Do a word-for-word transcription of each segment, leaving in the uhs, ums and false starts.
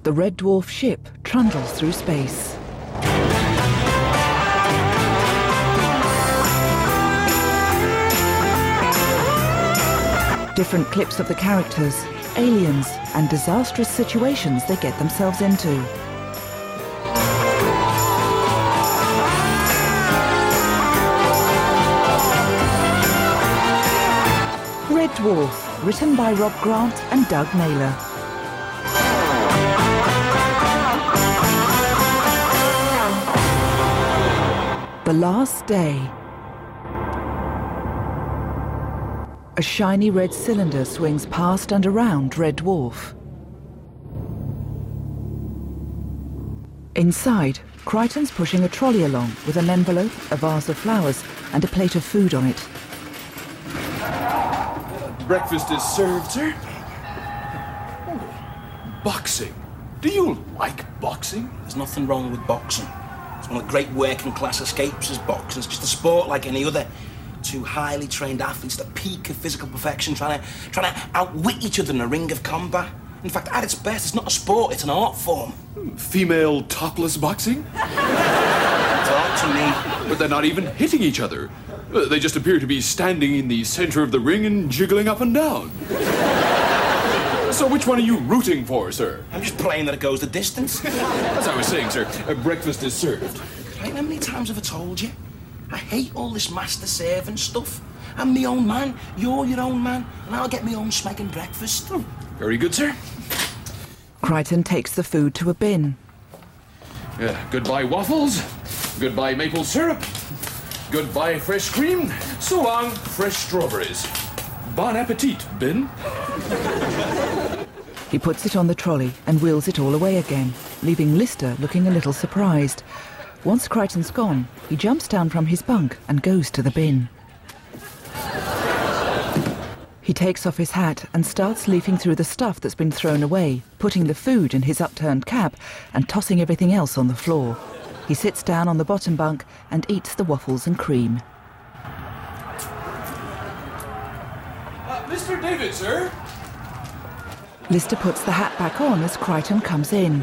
The Red Dwarf ship trundles through space. Different clips of the characters, aliens, and disastrous situations they get themselves into. Red Dwarf, written by Rob Grant and Doug Naylor. The Last Day. A shiny red cylinder swings past and around Red Dwarf. Inside, Crichton's pushing a trolley along with an envelope, a vase of flowers, and a plate of food on it. Breakfast is served, sir. Boxing. Do you like boxing? There's nothing wrong with boxing. It's one of the great working class escapes is boxing. It's just a sport like any other. Two highly trained athletes at the peak of physical perfection trying to, trying to outwit each other in a ring of combat. In fact, at its best, it's not a sport, it's an art form. Female topless boxing? Talk to me. But they're not even hitting each other. Uh, They just appear to be standing in the center of the ring and jiggling up and down. So which one are you rooting for, sir? I'm just praying that it goes the distance. As I was saying, sir, uh, breakfast is served. Right, how many times have I told you? I hate all this master-servant stuff. I'm my own man, you're your own man, and I'll get my own smacking breakfast. Oh, very good, sir. Crichton takes the food to a bin. Uh, goodbye waffles. Goodbye maple syrup. Goodbye fresh cream. So long, fresh strawberries. Bon appetit, bin. He puts it on the trolley and wheels it all away again, leaving Lister looking a little surprised. Once Crichton's gone, he jumps down from his bunk and goes to the bin. He takes off his hat and starts leafing through the stuff that's been thrown away, putting the food in his upturned cap and tossing everything else on the floor. He sits down on the bottom bunk and eats the waffles and cream. Uh, Mister David, sir. Lister puts the hat back on as Crichton comes in.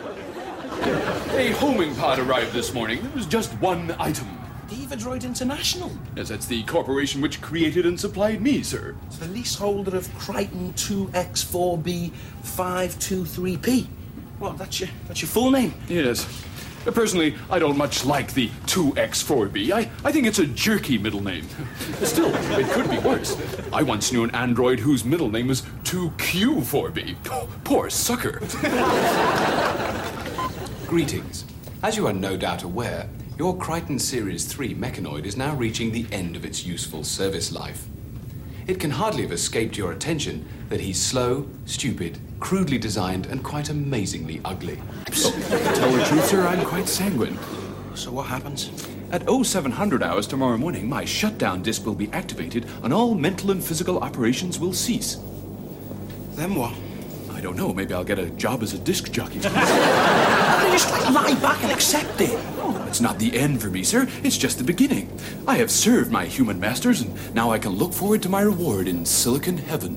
A homing pod arrived this morning. There was just one item. Evadroid International. Yes, that's the corporation which created and supplied me, sir. It's the leaseholder of Crichton two X four B five two three P. Well, that's your, that's your full name. Yes. Uh, Personally, I don't much like the two X four B. I, I think it's a jerky middle name. Still, it could be worse. I once knew an android whose middle name was two Q four B. Oh, poor sucker. Greetings. As you are no doubt aware, your Crichton Series three mechanoid is now reaching the end of its useful service life. It can hardly have escaped your attention that he's slow, stupid, crudely designed, and quite amazingly ugly. Oh, to tell the truth, sir, I'm quite sanguine. So what happens? At oh seven hundred hours tomorrow morning, my shutdown disk will be activated and all mental and physical operations will cease. Then what? I don't know, maybe I'll get a job as a disc jockey. They just like, lie back and accept it. Oh, it's not the end for me, sir. It's just the beginning. I have served my human masters, and now I can look forward to my reward in Silicon Heaven.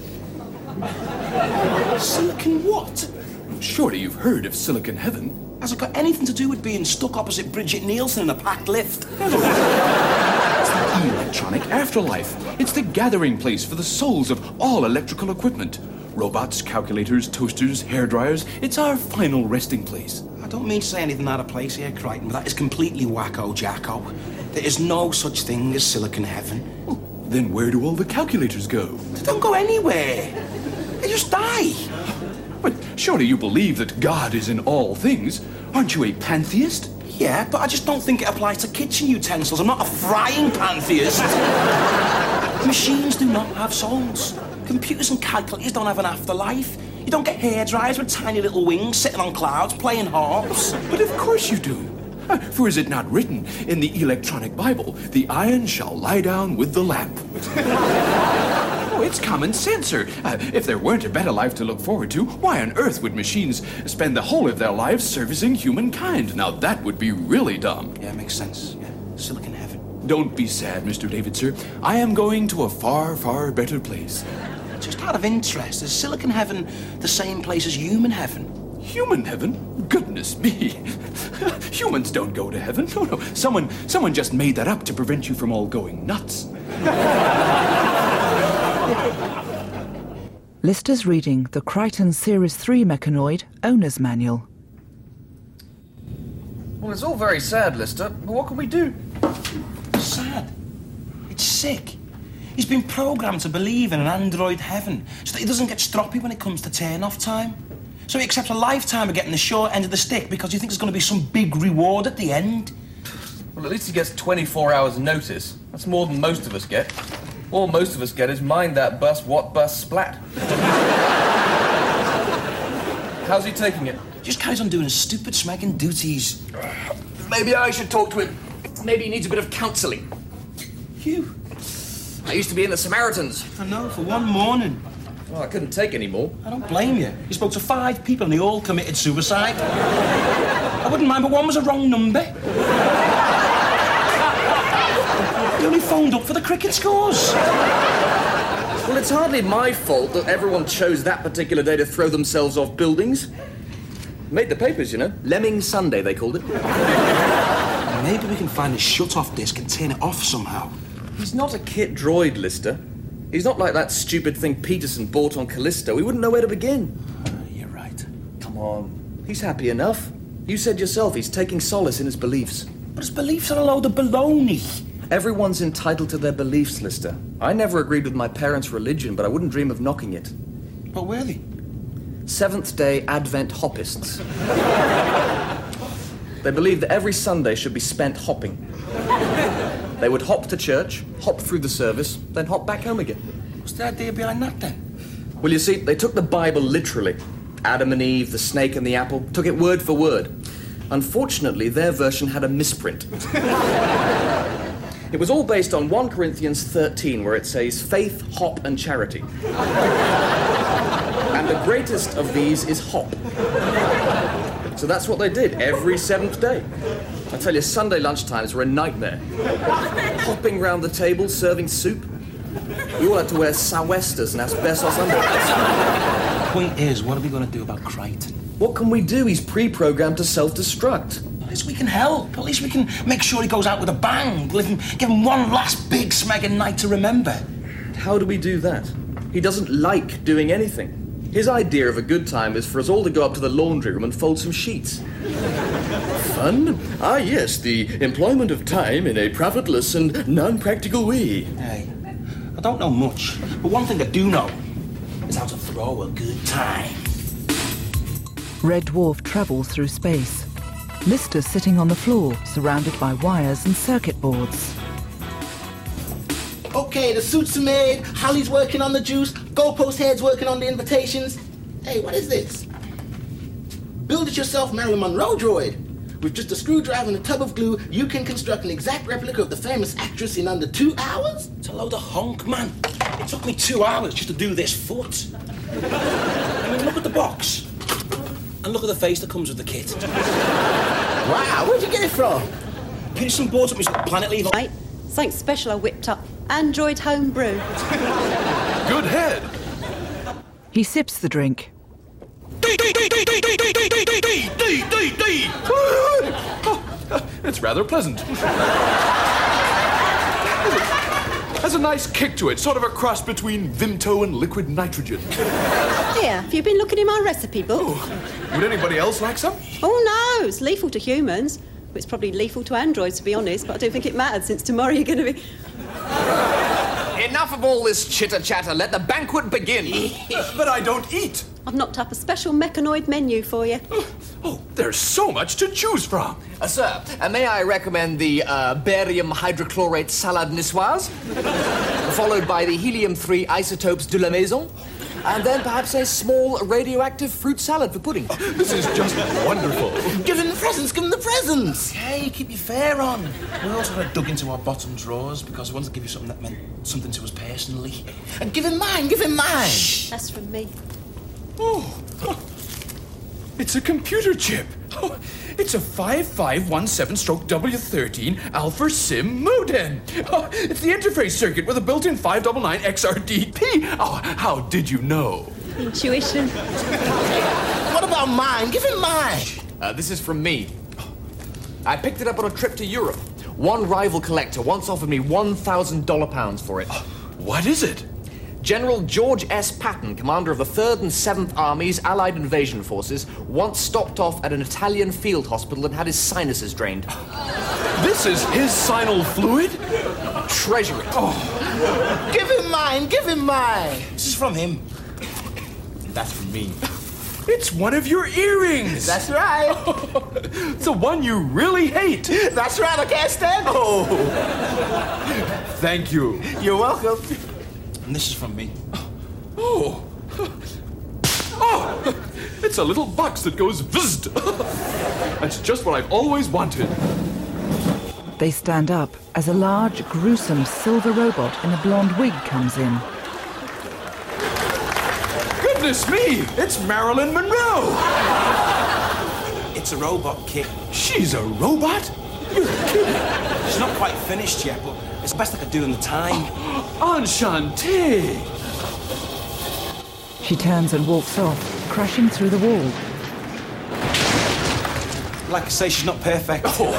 Silicon what? Surely you've heard of Silicon Heaven. Has it got anything to do with being stuck opposite Bridget Nielsen in a packed lift? It's the electronic afterlife. It's the gathering place for the souls of all electrical equipment. Robots, calculators, toasters, hairdryers. It's our final resting place. I don't mean to say anything out of place here, Crichton, but that is completely wacko jacko. There is no such thing as Silicon Heaven. Well, then where do all the calculators go? They don't go anywhere. They just die. But surely you believe that God is in all things. Aren't you a pantheist? Yeah, but I just don't think it applies to kitchen utensils. I'm not a frying pan theist. Machines do not have souls. Computers and calculators don't have an afterlife. You don't get hairdryers with tiny little wings sitting on clouds playing harps. But of course you do. Uh, For is it not written in the electronic Bible, the iron shall lie down with the lamp? Oh, it's common sense, sir. Uh, if there weren't a better life to look forward to, why on earth would machines spend the whole of their lives servicing humankind? Now that would be really dumb. Yeah, makes sense. Yeah. Silicon Heaven. Don't be sad, Mister David, sir. I am going to a far, far better place. Just out of interest, is Silicon Heaven the same place as human heaven? Human heaven? Goodness me. Humans don't go to heaven. No, no. Someone, someone just made that up to prevent you from all going nuts. Lister's reading the Crichton Series three Mechanoid Owner's Manual. Well, it's all very sad, Lister, but what can we do? Sad. It's sick. He's been programmed to believe in an android heaven so that he doesn't get stroppy when it comes to turn-off time. So he accepts a lifetime of getting the short end of the stick because he thinks there's going to be some big reward at the end. Well, at least he gets twenty-four hours notice. That's more than most of us get. All most of us get is mind that bus, what bus, splat. How's he taking it? Just carries on doing his stupid smacking duties. Maybe I should talk to him. Maybe he needs a bit of counselling. You? I used to be in the Samaritans. I know, for one morning. Well, I couldn't take any more. I don't blame you. You spoke to five people and they all committed suicide. I wouldn't mind, but one was a wrong number. They only phoned up for the cricket scores. Well, it's hardly my fault that everyone chose that particular day to throw themselves off buildings. Made the papers, you know. Lemming Sunday, they called it. Maybe we can find a shut-off disc and turn it off somehow. He's not a kit droid, Lister. He's not like that stupid thing Peterson bought on Callisto. We wouldn't know where to begin. Uh, you're right. Come on. He's happy enough. You said yourself he's taking solace in his beliefs. But his beliefs are a load of baloney. Everyone's entitled to their beliefs, Lister. I never agreed with my parents' religion, but I wouldn't dream of knocking it. But were they? Seventh-day Advent hoppists. They believed that every Sunday should be spent hopping. They would hop to church, hop through the service, then hop back home again. What's the idea behind that, then? Well, you see, they took the Bible literally. Adam and Eve, the snake and the apple, took it word for word. Unfortunately, their version had a misprint. It was all based on First Corinthians thirteen, where it says, faith, hop, and charity. And the greatest of these is hop. So that's what they did every seventh day. I tell you, Sunday lunchtimes were a nightmare. Hopping round the table, serving soup. We all had to wear sou'westers and asbestos underwear. The point is, what are we going to do about Crichton? What can we do? He's pre-programmed to self-destruct. At least we can help. At least we can make sure he goes out with a bang. Give him, give him one last big smegging night to remember. How do we do that? He doesn't like doing anything. His idea of a good time is for us all to go up to the laundry room and fold some sheets. Fun? Ah, yes, the employment of time in a profitless and non-practical way. Hey, I don't know much, but one thing I do know is how to throw a good time. Red Dwarf travels through space. Lister's sitting on the floor, surrounded by wires and circuit boards. Okay, the suits are made, Hallie's working on the juice, Goalpost Head's working on the invitations. Hey, what is this? Build it yourself Marilyn Monroe droid. With just a screwdriver and a tub of glue, you can construct an exact replica of the famous actress in under two hours? It's a load of honk, man. It took me two hours just to do this foot. I mean, look at the box. And look at the face that comes with the kit. Wow, where'd you get it from? Peterson bought it me Planet Leave. Right, something special I whipped up. Android homebrew. Good head. He sips the drink. D, D, D, D, D, D, D, D, D, D, D, D, D. It's rather pleasant. Has a nice kick to it, sort of a cross between Vimto and liquid nitrogen. Here, have you been looking in my recipe book? Oh, would anybody else like some? Oh no, it's lethal to humans. Well, it's probably lethal to androids, to be honest, but I don't think it matters since tomorrow you're going to be... Enough of all this chitter-chatter. Let the banquet begin. But I don't eat. I've knocked up a special mechanoid menu for you. Oh, there's so much to choose from. Uh, sir, uh, may I recommend the uh, barium hydrochlorate salade niçoise, followed by the helium three isotopes de la maison, and then perhaps a small radioactive fruit salad for pudding. Oh, this is just wonderful. Give him the presents, give him the presents! Hey, keep your fare on. We also had dug into our bottom drawers because we wanted to give you something that meant something to us personally. And give him mine, give him mine! That's from me. Oh, oh, it's a computer chip. Oh, it's a five five one seven W thirteen Alpha Sim modem. Oh, it's the interface circuit with a built-in five nine nine X R D P. Oh, how did you know? Intuition. What about got mine. Give him mine. Uh, this is from me. I picked it up on a trip to Europe. One rival collector once offered me one thousand dollar pounds for it. What is it? General George S. Patton, commander of the third and seventh Armies, Allied Invasion Forces, once stopped off at an Italian field hospital and had his sinuses drained. This is his sinal fluid? Treasure it. Oh. Give him mine. Give him mine. This is from him. That's from me. It's one of your earrings. That's right. It's the one you really hate. That's right. I can't stand it. Oh. Thank you. You're welcome. And this is from me. Oh. Oh. It's a little box that goes vzzt. That's just what I've always wanted. They stand up as a large, gruesome silver robot in a blonde wig comes in. Goodness me! It's Marilyn Monroe! It's a robot, Kit. She's a robot? You're kidding. She's not quite finished yet, but it's the best I could do in the time. Enchanté! She turns and walks off, crashing through the wall. Like I say, she's not perfect. Oh.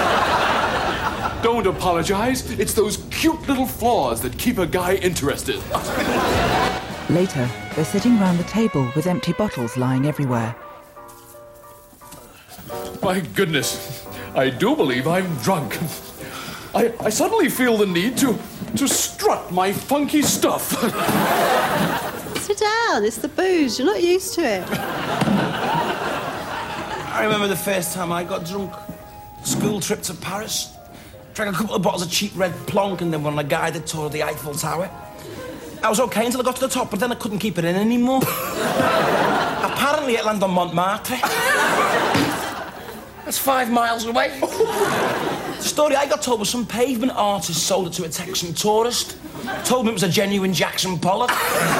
Don't apologize. It's those cute little flaws that keep a guy interested. Later, they're sitting round the table with empty bottles lying everywhere. My goodness, I do believe I'm drunk. I, I suddenly feel the need to, to strut my funky stuff. Sit down, it's the booze, you're not used to it. I remember the first time I got drunk. School trip to Paris. Drank a couple of bottles of cheap red plonk and then went on a guided tour of the Eiffel Tower. I was okay until I got to the top, but then I couldn't keep it in anymore. Apparently it landed on Montmartre. That's five miles away. The story I got told was some pavement artist sold it to a Texan tourist. Told me it was a genuine Jackson Pollock.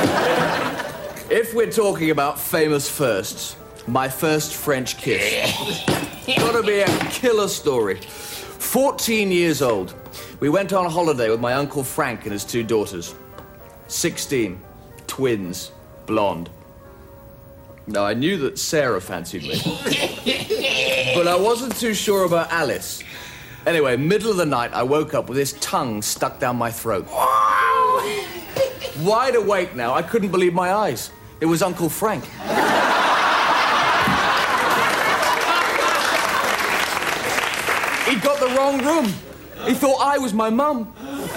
If we're talking about famous firsts, my first French kiss. Gotta be a killer story. fourteen years old. We went on holiday with my Uncle Frank and his two daughters. sixteen. Twins. Blonde. Now, I knew that Sarah fancied me. But I wasn't too sure about Alice. Anyway, middle of the night, I woke up with his tongue stuck down my throat. Wide awake now, I couldn't believe my eyes. It was Uncle Frank. He'd got the wrong room. He thought I was my mum.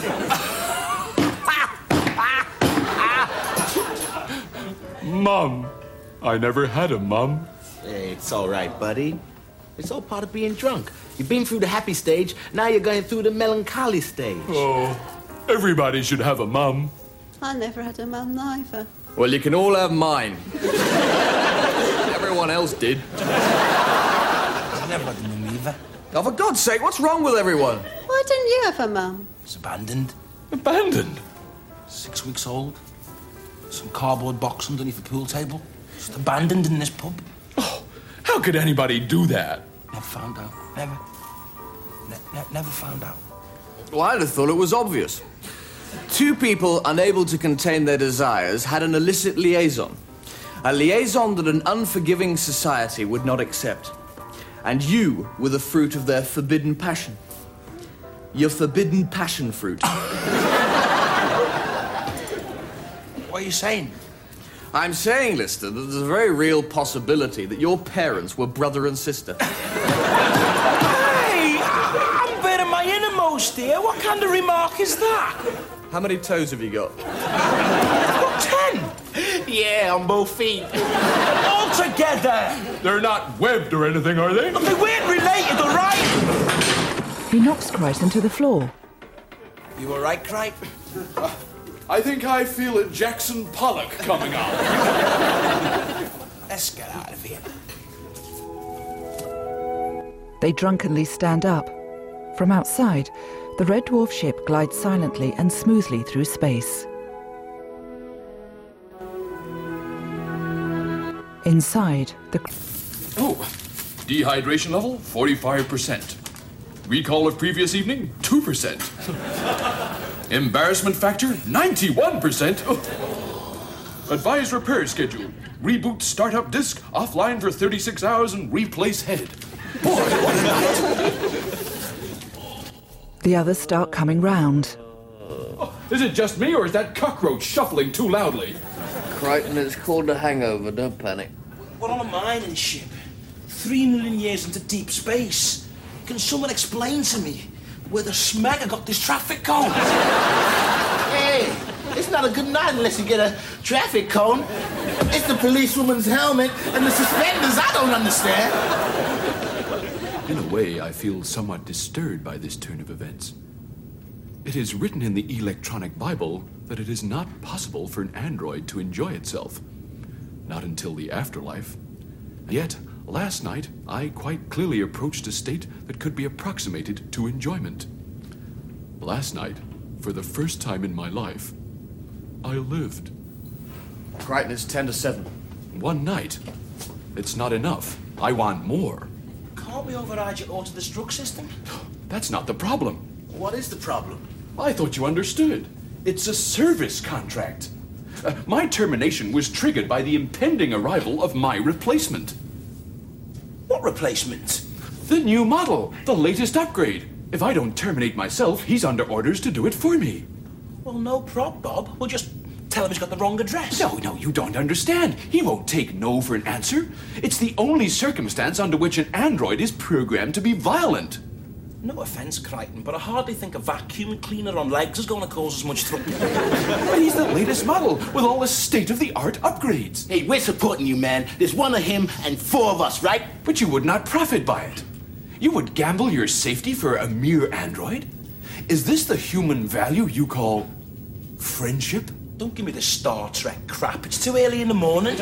Mum. I never had a mum. Hey, it's all right, buddy. It's all part of being drunk. You've been through the happy stage, now you're going through the melancholy stage. Oh, everybody should have a mum. I never had a mum neither. Well, you can all have mine. Everyone else did. I never had a mum either. Oh, for God's sake, what's wrong with everyone? Why didn't you have a mum? It's abandoned. Abandoned? Six weeks old. Some cardboard box underneath the pool table. Just abandoned in this pub. Oh, how could anybody do that? Never found out. Never. Ne ne never found out. Well, I'd have thought it was obvious. Two people unable to contain their desires had an illicit liaison. A liaison that an unforgiving society would not accept. And you were the fruit of their forbidden passion. Your forbidden passion fruit. What are you saying? I'm saying, Lister, that there's a very real possibility that your parents were brother and sister. Hey! I'm bearing my innermost here. What kind of remark is that? How many toes have you got? I've got ten. Yeah, on both feet. All together. They're not webbed or anything, are they? But they weren't related, all right? He knocks Crichton to the floor. You all right, Cripe? I think I feel a Jackson Pollock coming on. Let's get out of here. They drunkenly stand up. From outside, the Red Dwarf ship glides silently and smoothly through space. Inside, the... Oh, dehydration level, forty-five percent. Recall of previous evening, two percent. Embarrassment factor, ninety-one percent. Oh. Advised repair schedule. Reboot startup disk, offline for thirty-six hours, and replace head. Boy, what a night! The others start coming round. Oh, is it just me, or is that cockroach shuffling too loudly? Crichton, it's called a hangover, don't panic. We're on a mining ship. Three million years into deep space. Can someone explain to me where the smegger got this traffic cone? Hey, it's not a good night unless you get a traffic cone. It's the policewoman's helmet and the suspenders I don't understand. In a way, I feel somewhat disturbed by this turn of events. It is written in the electronic Bible that it is not possible for an android to enjoy itself. Not until the afterlife. Yet, last night, I quite clearly approached a state that could be approximated to enjoyment. Last night, for the first time in my life, I lived. Crichton, it's ten to seven. One night. It's not enough. I want more. Can't we override your auto-destruct system? That's not the problem. What is the problem? I thought you understood. It's a service contract. Uh, my termination was triggered by the impending arrival of my replacement. What replacement? The new model, the latest upgrade. If I don't terminate myself, he's under orders to do it for me. Well, no prob, Bob. We'll just tell him he's got the wrong address. No, no, you don't understand. He won't take no for an answer. It's the only circumstance under which an android is programmed to be violent. No offence, Crichton, but I hardly think a vacuum cleaner on legs is going to cause as much trouble. But he's the latest model with all the state-of-the-art upgrades. Hey, we're supporting you, man. There's one of him and four of us, right? But you would not profit by it. You would gamble your safety for a mere android? Is this the human value you call friendship? Don't give me the Star Trek crap. It's too early in the morning.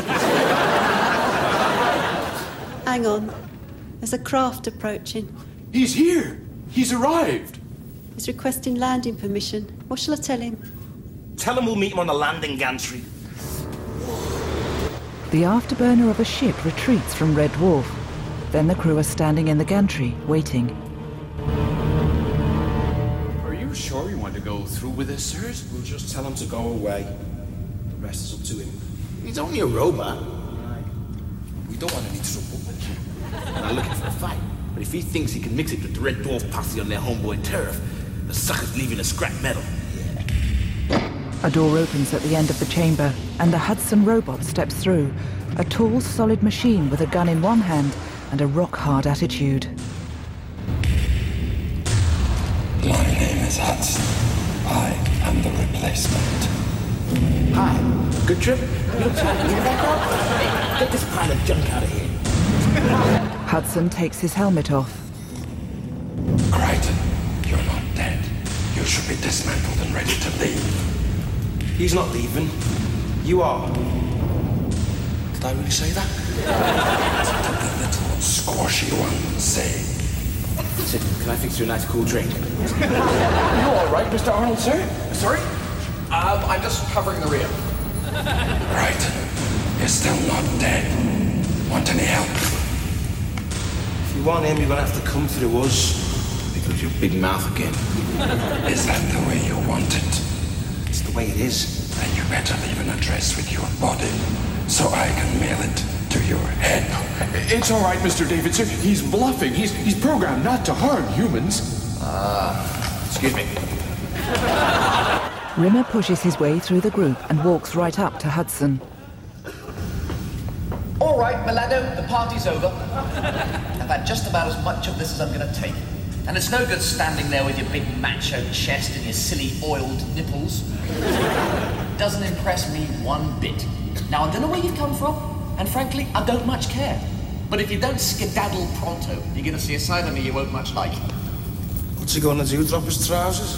Hang on. There's a craft approaching. He's here. He's arrived. He's requesting landing permission. What shall I tell him? Tell him we'll meet him on the landing gantry. The afterburner of a ship retreats from Red Dwarf. Then the crew are standing in the gantry, waiting. Are you sure you want to go through with this, sirs? We'll just tell him to go away. The rest is up to him. He's only a robot. We don't want any trouble. We're not looking for a fight. But if he thinks he can mix it with the Red Dwarf posse on their homeboy turf, the sucker's leaving a scrap metal. A door opens at the end of the chamber, and the Hudson robot steps through. A tall, solid machine with a gun in one hand and a rock-hard attitude. My name is Hudson. I am the replacement. Hi. Good trip? You look like you back up. Hey, get this pile of junk out of here. Hudson takes his helmet off. Crichton, you're not dead. You should be dismantled and ready to leave. He's not leaving. You are. Did I really say that? What did the little squashy one say? Listen, can I fix you a nice cool drink? You all right, Mister Arnold, sir? Sorry? Um, I'm just covering the rear. Crichton, you're still not dead. Want any help? If you want him, you're going to have to come through us. Because your big mouth again. Is that the way you want it? It's the way it is. Then you better leave an address with your body, so I can mail it to your head. It's all right, Mister David, sir. He's bluffing. He's he's programmed not to harm humans. Ah, uh, excuse me. Rimmer pushes his way through the group and walks right up to Hudson. All right, Milado, the party's over. I've had just about as much of this as I'm going to take. And it's no good standing there with your big macho chest and your silly oiled nipples. Doesn't impress me one bit. Now, I don't know where you've come from, and frankly, I don't much care. But if you don't skedaddle pronto, you're going to see a side of me you won't much like. What's he going to do, drop his trousers?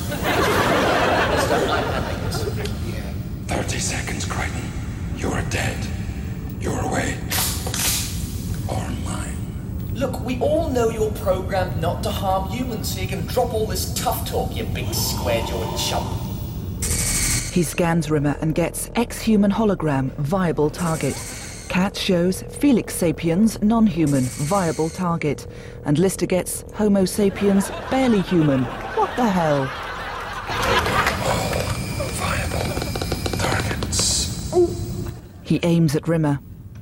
Thirty seconds, Crichton. You're dead. You're away. Or mine. Look, we all know you're programmed not to harm humans, so you can drop all this tough talk, you big square-jawed chump. He scans Rimmer and gets ex-human hologram, viable target. Cat shows Felix sapiens, non-human, viable target. And Lister gets Homo sapiens, barely human. What the hell? Viable targets. He aims at Rimmer.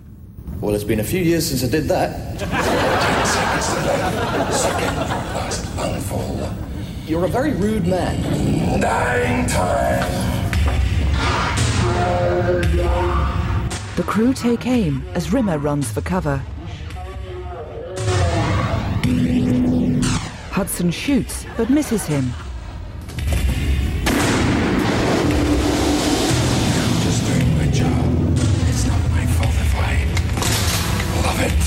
Well, it's been a few years since I did that. Ten seconds to live. Suck in your last lungful. You're a very rude man. Dying time. The crew take aim as Rimmer runs for cover. Hudson shoots, but misses him. Just doing my job. It's not my fault if I love it.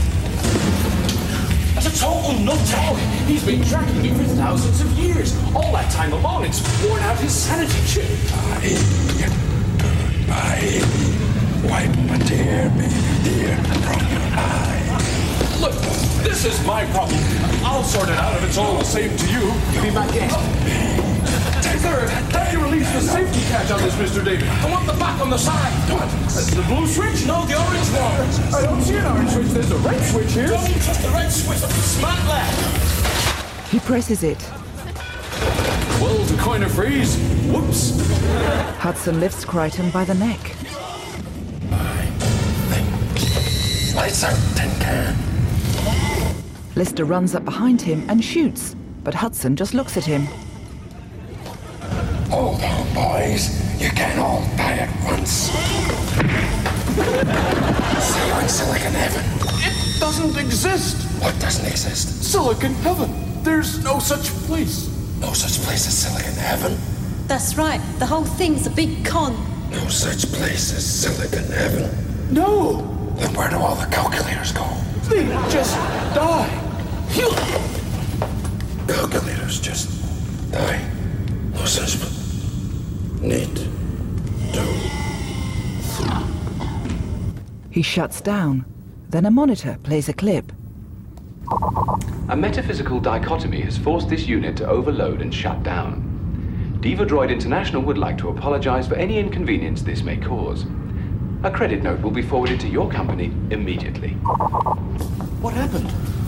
That's a total nutjob. He's been tracking me for thousands of years. All that time along, it's worn out his sanity chip. Bye. Goodbye. Wipe a tear, baby dear, from your eye. Look, this is my problem. I'll sort it out if it's all the same to you. Be back in. Sir, have you released the safety catch on this, Mister David? I want the back on the side. What? The blue switch? No, the orange one. I don't see an orange switch. There's a red switch here. Don't touch the red switch. Smart left. He presses it. Well, to coin a phrase, whoops. Hudson lifts Crichton by the neck. Lights out, tin can. Lister runs up behind him and shoots, but Hudson just looks at him. Hold on, boys. You can't all die at once. See you in Silicon Heaven. It doesn't exist. What doesn't exist? Silicon Heaven. There's no such place. No such place as Silicon Heaven. That's right. The whole thing's a big con. No such place as Silicon Heaven. No. Then where do all the calculators go? They just die. Calculators just die. No such place. Need to. He shuts down. Then a monitor plays a clip. A metaphysical dichotomy has forced this unit to overload and shut down. DivaDroid International would like to apologize for any inconvenience this may cause. A credit note will be forwarded to your company immediately. What happened?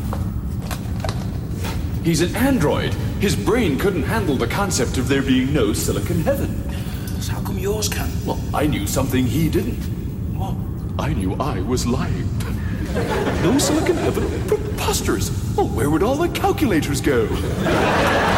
He's an android. His brain couldn't handle the concept of there being no Silicon Heaven. So how come yours can? Well, I knew something he didn't. What? I knew I was lying. No Silicon Heaven? Preposterous. Well, where would all the calculators go?